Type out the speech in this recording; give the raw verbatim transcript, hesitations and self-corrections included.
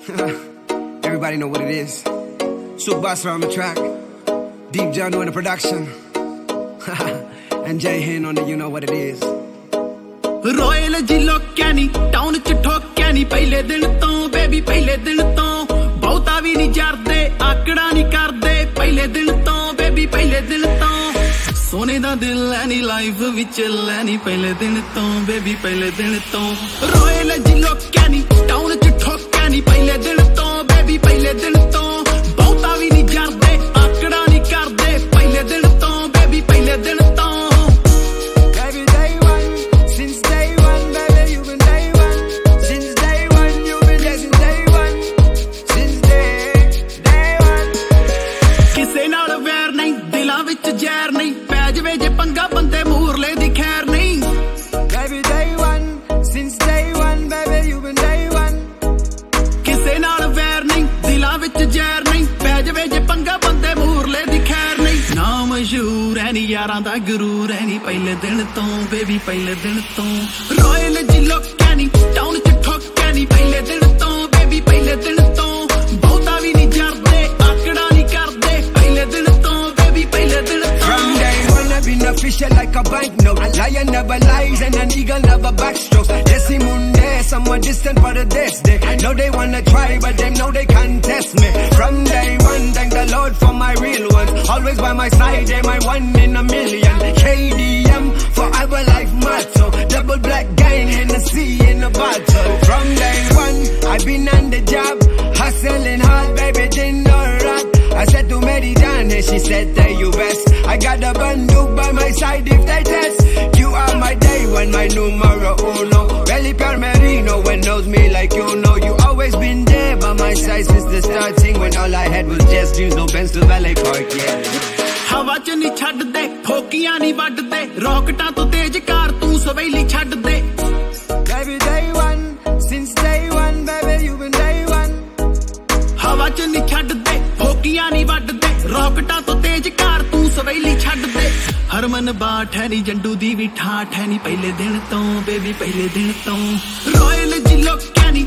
Everybody know what it is. Sook Basra on the track, Deep John doing the production, and Jay Hen on the you know what it is. Royal जी लोक्या नी town च ठोक्या नी पहले दिन तो baby पहले दिन तो बहुता भी नहीं जरदे आकड़ा नहीं करदे पहले दिन तो बेबी पहले दिन तो सोने दा दिल है नी लाइफ विच लैनी पहले दिन तो बेबी पहले दिन तो Royal जी लोक्या नी टाउन च ठोक्या नी पहले दिन तो बेबी पहले दिन तो बहुता भी नहीं जरदे आकड़ा नहीं करदे पहले दिन तो बेबी पहले दिन तो ਜ਼ਹਿਰ ਨਹੀਂ ਪੈ ਜਵੇ ਜੇ ਪੰਗਾ ਬੰਦੇ ਮੂਰਲੇ ਦੀ ਖੈਰ ਨਹੀਂ baby day one since day one baby you've been day one ਕਿਸੇ ਨਾਲ ਵੈਰ ਨਹੀਂ ਦਿਲਾਂ ਵਿੱਚ ਜ਼ਹਿਰ ਨਹੀਂ ਪੈ ਜਵੇ ਜੇ ਪੰਗਾ ਬੰਦੇ ਮੂਰਲੇ ਦੀ ਖੈਰ ਨਹੀਂ ਨਾ ਮਸ਼ਹੂਰ ਐ ਨੀ ਯਾਰਾਂ ਦਾ ਗਰੂਰ ਐ ਨੀ ਪਹਿਲੇ ਦਿਨ ਤੋਂ ਬੇਬੀ ਪਹਿਲੇ ਦਿਨ ਤੋਂ ਰੋਇਲ ਜੀ ਲੋਕਾਂ ਨੀ ਟਾਊਨ ਚ ਠੋਕਿਆ ਨੀ ਪਹਿਲੇ ਦਿਨ ਤੋਂ ਬੇਬੀ ਪਹਿਲੇ ਦਿਨ ਤੋਂ ਬਹੁਤਾ ਵੀ ਨਹੀਂ ਜਰਦੇ ਆਕੜਾ ਨਹੀਂ ਕਰਦੇ ਪਹਿਲੇ ਦਿਨ ਤੋਂ ਬੇਬੀ ਪਹਿਲੇ ਦਿਨ From day one I've been official like a banknote. A lion never lies and an eagle never backstrokes. Jesse Munde, somewhat distant for the next day. I know they wanna try but they know they can't test me. From day one, thank the Lord for my real ones. Always by my side, they my one in a million. K D M, forever life motto. Double black gang in the sea in the bottle. From day one, I've been on the job, hustling hard, baby, didn't know rock. I said to Mary Jan and she said that you best. I got a banduk by my side if they test. You are my day one, my numero uno. Really Pierre Merino when knows me like you know. You always been there by my side since the starting. When all I had was just dreams, no Benz to Valet Park, yeah. ਹਵਾ ਚ ਨਹੀਂ ਛੱਡਦੇ ਫੋਕੀਆਂ ਨਹੀਂ ਵੱਢਦੇ ਰੌਕਟਾਂ ਤੋਂ ਤੇਜ਼ ਕਾਰ ਤੂੰ ਸਵੈਲੀ ਛੱਡ ਦੇ Baby day one, since day one, baby you've been day one. ਹਵਾ ਚ ਨਹੀਂ ਛੱਡਦੇ ਫੋਕੀਆਂ ਨਹੀਂ ਵੱਢਦੇ ਰੌਕਟਾਂ ਤੋਂ ਤੇਜ਼ ਕਾਰ ਤੂੰ ਸਵੈਲੀ ਛੱਡ ਦੇ ਹਰਮਨ ਬਾਠ ਹੈ ਨੀ ਜੰਡੂ ਦੀ ਵੀ ਠਾਠ ਹੈ ਨੀ ਪਹਿਲੇ ਦਿਨ ਤੋਂ ਬੇਬੀ ਪਹਿਲੇ ਦਿਨ ਤੋਂ ਰੋਇਲ ਜੀ ਲੋਕਾਂ